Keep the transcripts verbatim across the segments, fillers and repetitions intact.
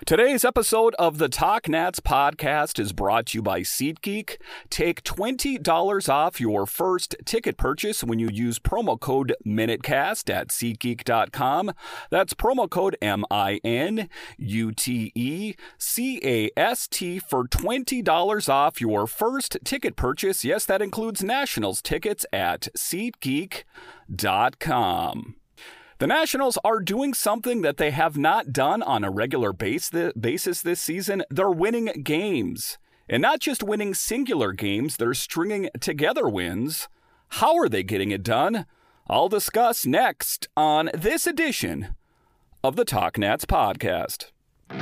Today's episode of the Talk Nats podcast is brought to you by SeatGeek. Take twenty dollars off your first ticket purchase when you use promo code MinuteCast at SeatGeek dot com. That's promo code M I N U T E C A S T for twenty dollars off your first ticket purchase. Yes, that includes Nationals tickets at SeatGeek dot com. The Nationals are doing something that they have not done on a regular base th- basis this season. They're winning games. And not just winning singular games, they're stringing together wins. How are they getting it done? I'll discuss next on this edition of the Talk Nats podcast.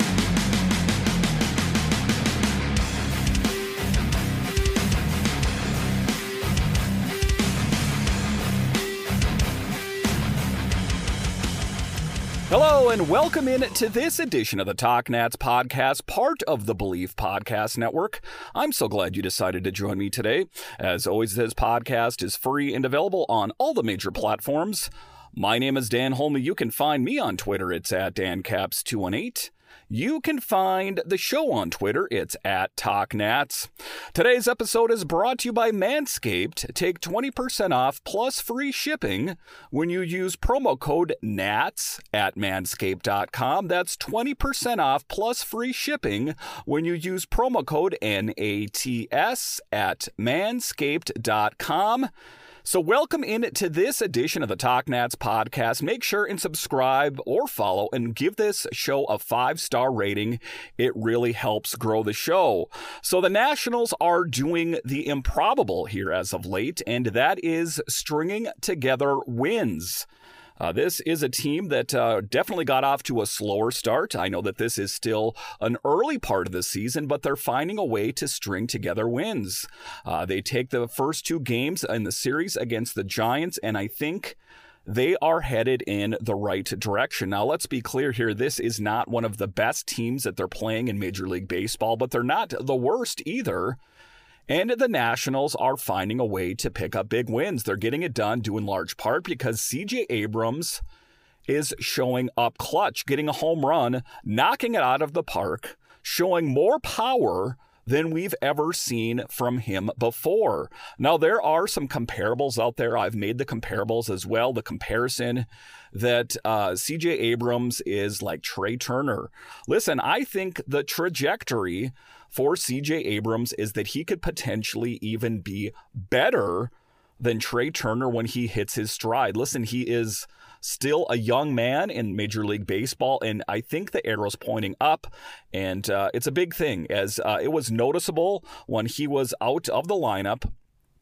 Hello and welcome in to this edition of the Talk Nats podcast, part of the Believe Podcast Network. I'm so glad you decided to join me today. As always, this podcast is free and available on all the major platforms. My name is Dan Holme. You can find me on Twitter. It's at Dan Caps two one eight. You can find the show on Twitter. It's at TalkNats. Today's episode is brought to you by Manscaped. Take twenty percent off plus free shipping when you use promo code NATS at manscaped dot com. That's twenty percent off plus free shipping when you use promo code N A T S at manscaped dot com. So welcome in to this edition of the Talk Nats podcast. Make sure and subscribe or follow and give this show a five-star rating. It really helps grow the show. So the Nationals are doing the improbable here as of late, and that is stringing together wins. Uh, this is a team that uh, definitely got off to a slower start. I know that this is still an early part of the season, but they're finding a way to string together wins. Uh, they take the first two games in the series against the Giants, and I think they are headed in the right direction. Now, let's be clear here. This is not one of the best teams that they're playing in Major League Baseball, but they're not the worst either. And the Nationals are finding a way to pick up big wins. They're getting it done due in large part because C J Abrams is showing up clutch, getting a home run, knocking it out of the park, showing more power than we've ever seen from him before. Now, there are some comparables out there. I've made the comparables as well. The comparison that uh, C J Abrams is like Trey Turner. Listen, I think the trajectory for C J Abrams is that he could potentially even be better than Trey Turner when he hits his stride. Listen, he is still a young man in Major League Baseball, and I think the arrow's pointing up, and uh, it's a big thing, as uh, it was noticeable when he was out of the lineup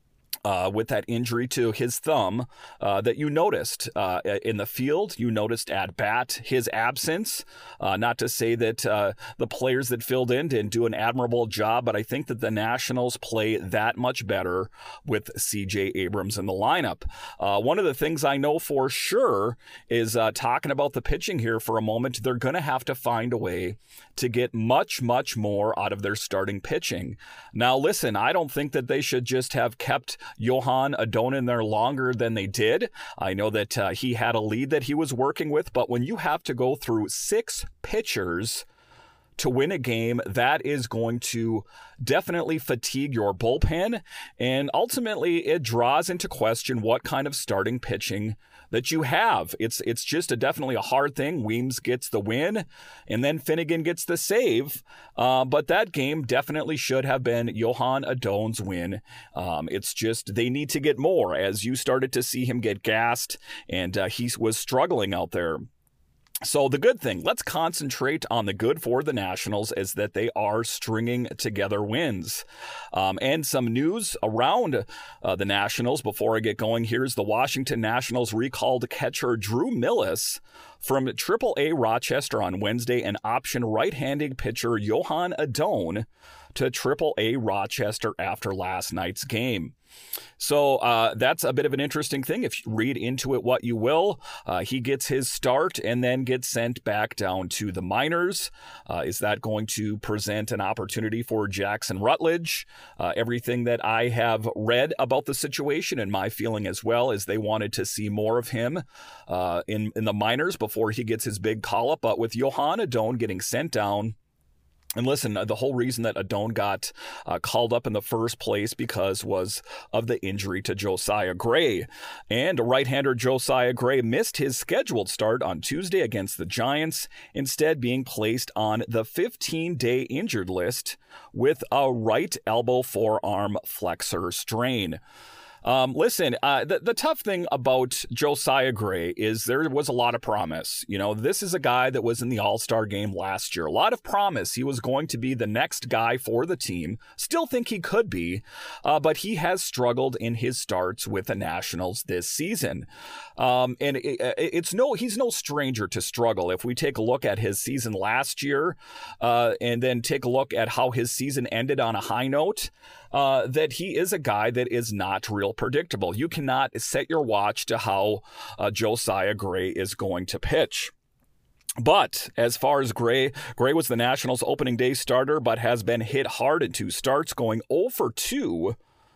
Uh, with that injury to his thumb, uh, that you noticed uh, in the field, you noticed at bat his absence. Uh, not to say that uh, the players that filled in didn't do an admirable job, but I think that the Nationals play that much better with C J Abrams in the lineup. Uh, one of the things I know for sure is uh, talking about the pitching here for a moment, they're going to have to find a way to get much, much more out of their starting pitching. Now, listen, I don't think that they should just have kept Johan Adon in there longer than they did. I know that uh, he had a lead that he was working with, but when you have to go through six pitchers to win a game, that is going to definitely fatigue your bullpen, and ultimately it draws into question what kind of starting pitching that you have. It's it's just a definitely a hard thing. Weems gets the win, and then Finnegan gets the save, uh, but that game definitely should have been Johan Adon's win. Um, it's just they need to get more, as you started to see him get gassed, and uh, he was struggling out there. So the good thing, let's concentrate on the good for the Nationals, is that they are stringing together wins. Um, and some news around uh, the Nationals before I get going. Here's the Washington Nationals recalled catcher Drew Millis from triple A Rochester on Wednesday and optioned right-handed pitcher Johan Adon to triple A Rochester after last night's game. So uh, that's a bit of an interesting thing. If you read into it what you will, uh, he gets his start and then gets sent back down to the minors. Uh, is that going to present an opportunity for Jackson Rutledge? Uh, everything that I have read about the situation and my feeling as well is they wanted to see more of him uh, in, in the minors before before he gets his big call-up. But with Johan Adon getting sent down, and listen, the whole reason that Adon got uh, called up in the first place because was of the injury to Josiah Gray. And right-hander Josiah Gray missed his scheduled start on Tuesday against the Giants, instead being placed on the fifteen-day injured list with a right elbow forearm flexor strain. Um, listen, uh, the, the tough thing about Josiah Gray is there was a lot of promise. You know, this is a guy that was in the All-Star game last year. A lot of promise. He was going to be the next guy for the team. Still think he could be, uh, but he has struggled in his starts with the Nationals this season. Um, and it, it's no, he's no stranger to struggle. If we take a look at his season last year, uh, and then take a look at how his season ended on a high note, Uh, that he is a guy that is not real predictable. You cannot set your watch to how uh, Josiah Gray is going to pitch. But as far as Gray, Gray was the Nationals' opening day starter, but has been hit hard in two starts, going oh for two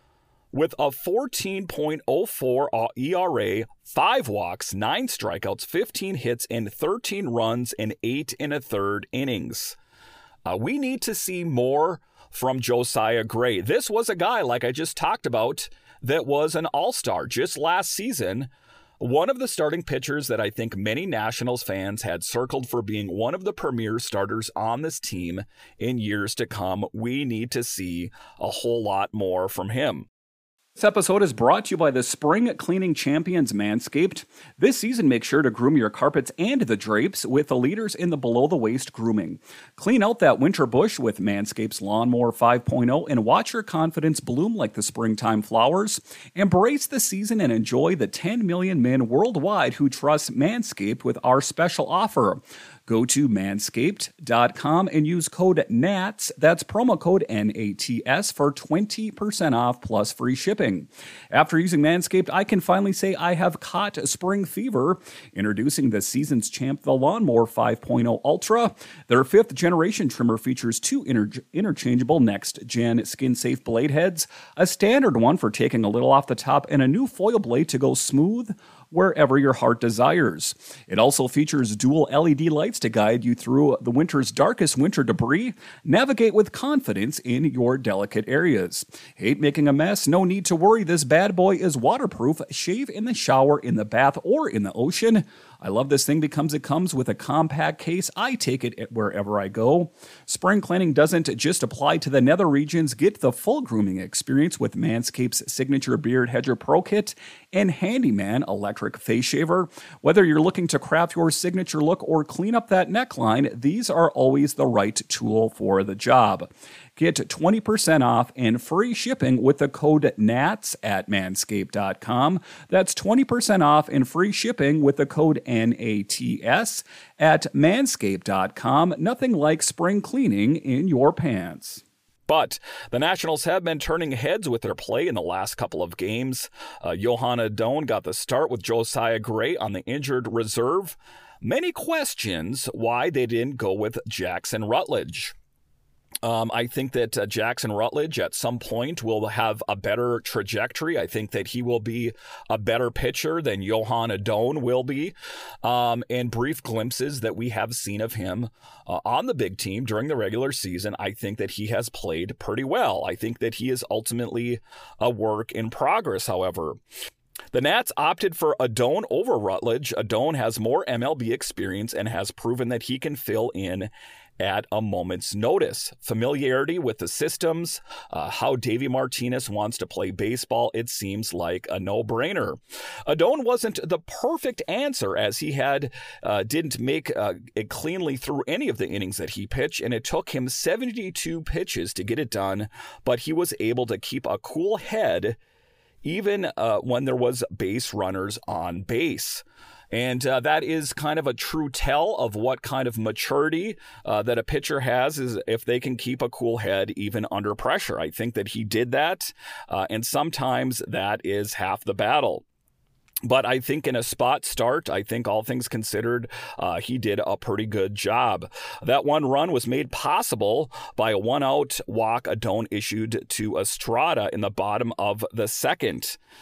with a fourteen point oh four E R A, five walks, nine strikeouts, fifteen hits, and thirteen runs in eight and a third innings. Uh, we need to see more from Josiah Gray. This was a guy, like I just talked about, that was an all-star just last season. One of the starting pitchers that I think many Nationals fans had circled for being one of the premier starters on this team in years to come. We need to see a whole lot more from him. This episode is brought to you by the spring cleaning champions Manscaped. This season, make sure to groom your carpets and the drapes with the leaders in the below-the-waist grooming. Clean out that winter bush with Manscaped's Lawnmower five point oh and watch your confidence bloom like the springtime flowers. Embrace the season and enjoy the ten million men worldwide who trust Manscaped with our special offer. Go to manscaped dot com and use code N A T S, that's promo code N A T S, for twenty percent off plus free shipping. After using Manscaped, I can finally say I have caught spring fever. Introducing the season's champ, the Lawnmower five point oh Ultra. Their fifth generation trimmer features two inter- interchangeable next-gen skin-safe blade heads, a standard one for taking a little off the top, and a new foil blade to go smooth wherever your heart desires. It also features dual L E D lights to guide you through the winter's darkest winter debris. Navigate with confidence in your delicate areas. Hate making a mess? No need to worry. This bad boy is waterproof. Shave in the shower, in the bath, or in the ocean. I love this thing because it comes with a compact case. I take it wherever I go. Spring cleaning doesn't just apply to the nether regions. Get the full grooming experience with Manscaped's signature Beard Hedger Pro Kit and Handyman electric face shaver. Whether you're looking to craft your signature look or clean up that neckline, these are always the right tool for the job. Get twenty percent off and free shipping with the code N A T S at manscaped dot com. That's twenty percent off and free shipping with the code N A T S at manscaped dot com. Nothing like spring cleaning in your pants. But the Nationals have been turning heads with their play in the last couple of games. Uh, Johan Adon got the start with Josiah Gray on the injured reserve. Many questions why they didn't go with Jackson Rutledge. Um, I think that uh, Jackson Rutledge at some point will have a better trajectory. I think that he will be a better pitcher than Johan Adon will be. Um, and brief glimpses that we have seen of him uh, on the big team during the regular season, I think that he has played pretty well. I think that he is ultimately a work in progress, however. The Nats opted for Adon over Rutledge. Adon has more M L B experience and has proven that he can fill in at a moment's notice. Familiarity with the systems, uh, how Davey Martinez wants to play baseball, it seems like a no-brainer. Adon wasn't the perfect answer, as he had uh, didn't make uh, it cleanly through any of the innings that he pitched, and it took him seventy-two pitches to get it done, but he was able to keep a cool head even uh, when there was base runners on base. And uh, that is kind of a true tell of what kind of maturity uh, that a pitcher has, is if they can keep a cool head even under pressure. I think that he did that, uh, and sometimes that is half the battle. But I think in a spot start, I think all things considered, uh, he did a pretty good job. That one run was made possible by a one-out walk Adon issued to Estrada in the bottom of the second.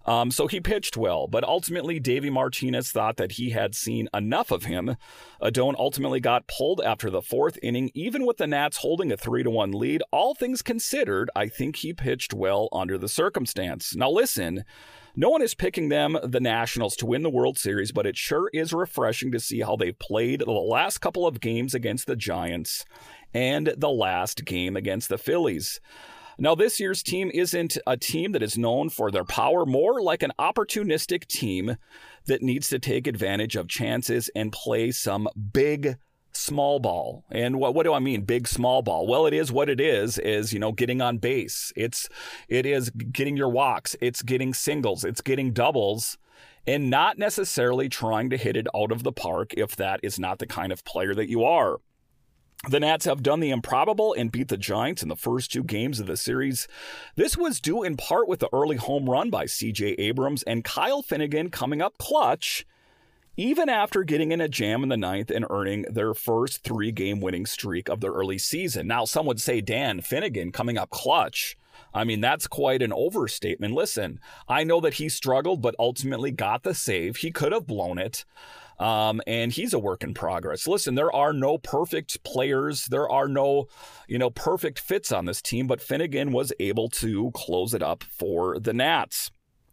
Um, so he pitched well, but ultimately Davey Martinez thought that he had seen enough of him. Adon ultimately got pulled after the fourth inning, even with the Nats holding a three to one lead. All things considered, I think he pitched well under the circumstance. Now listen, no one is picking them, the Nationals, to win the World Series, but it sure is refreshing to see how they've played the last couple of games against the Giants and the last game against the Phillies. Now, this year's team isn't a team that is known for their power, more like an opportunistic team that needs to take advantage of chances and play some big small ball. And what, what do I mean, big small ball? Well, it is what it is, is, you know, getting on base. It's, it is getting your walks. It's getting singles. It's getting doubles, and not necessarily trying to hit it out of the park if that is not the kind of player that you are. The Nats have done the improbable and beat the Giants in the first two games of the series. This was due in part with the early home run by C J Abrams and Kyle Finnegan coming up clutch, even after getting in a jam in the ninth and earning their first three-game winning streak of the early season. Now, some would say, Dan, Finnegan coming up clutch. I mean, that's quite an overstatement. Listen, I know that he struggled, but ultimately got the save. He could have blown it. Um, and he's a work in progress. Listen, there are no perfect players. There are no, you know, perfect fits on this team, but Finnegan was able to close it up for the Nats.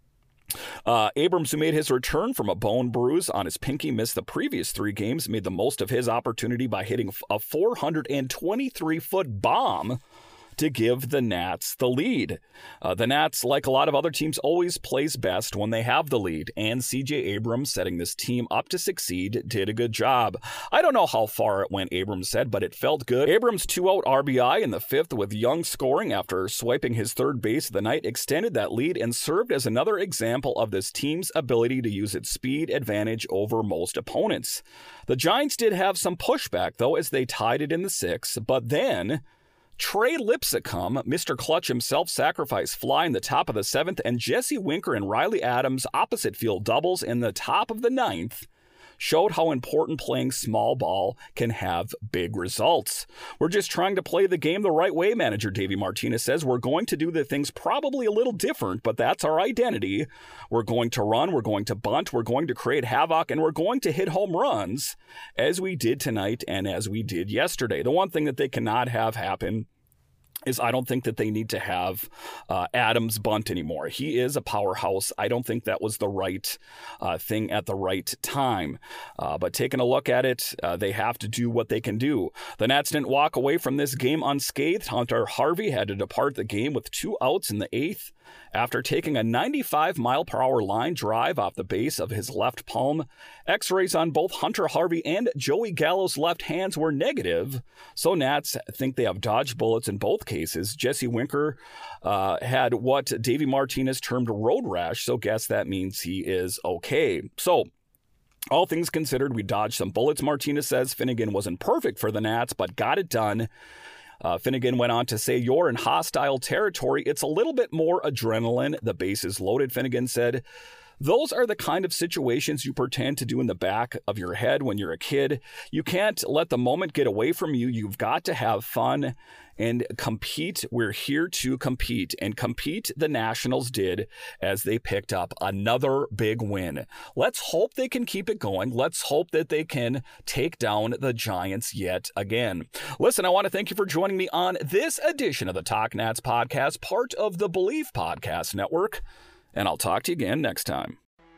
Uh, Abrams, who made his return from a bone bruise on his pinky, missed the previous three games, made the most of his opportunity by hitting a four hundred twenty-three foot bomb to give the Nats the lead. Uh, the Nats, like a lot of other teams, always plays best when they have the lead, and C J Abrams, setting this team up to succeed, did a good job. I don't know how far it went, Abrams said, but it felt good. Abrams' two-out R B I in the fifth with Young scoring after swiping his third base of the night extended that lead and served as another example of this team's ability to use its speed advantage over most opponents. The Giants did have some pushback, though, as they tied it in the sixth, but then Trey Lipscomb, Mister Clutch himself, sacrificed fly in the top of the seventh, and Jesse Winker and Riley Adams opposite field doubles in the top of the ninth showed how important playing small ball can have big results. We're just trying to play the game the right way, manager Davey Martinez says. We're going to do the things probably a little different, but that's our identity. We're going to run, we're going to bunt, we're going to create havoc, and we're going to hit home runs as we did tonight and as we did yesterday. The one thing that they cannot have happen is I don't think that they need to have uh, Adams bunt anymore. He is a powerhouse. I don't think that was the right uh, thing at the right time. Uh, but taking a look at it, uh, they have to do what they can do. The Nats didn't walk away from this game unscathed. Hunter Harvey had to depart the game with two outs in the eighth after taking a ninety-five mile per hour line drive off the base of his left palm. X-rays on both Hunter Harvey and Joey Gallo's left hands were negative, so Nats think they have dodged bullets in both cases. Jesse Winker uh, had what Davey Martinez termed road rash, so guess that means he is okay. So, all things considered, we dodged some bullets, Martinez says. Finnegan wasn't perfect for the Nats, but got it done. Uh, Finnegan went on to say, you're in hostile territory. It's a little bit more adrenaline. The base is loaded, Finnegan said. Those are the kind of situations you pretend to do in the back of your head when you're a kid. You can't let the moment get away from you. You've got to have fun and compete. We're here to compete. And compete the Nationals did as they picked up another big win. Let's hope they can keep it going. Let's hope that they can take down the Giants yet again. Listen, I want to thank you for joining me on this edition of the Talk Nats podcast, part of the Believe Podcast Network. And I'll talk to you again next time.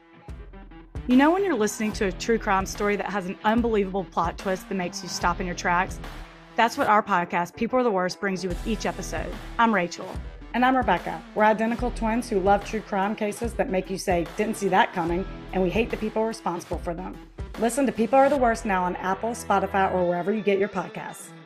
You know when you're listening to a true crime story that has an unbelievable plot twist that makes you stop in your tracks? That's what our podcast, People Are the Worst, brings you with each episode. I'm Rachel. And I'm Rebecca. We're identical twins who love true crime cases that make you say, didn't see that coming, and we hate the people responsible for them. Listen to People Are the Worst now on Apple, Spotify, or wherever you get your podcasts.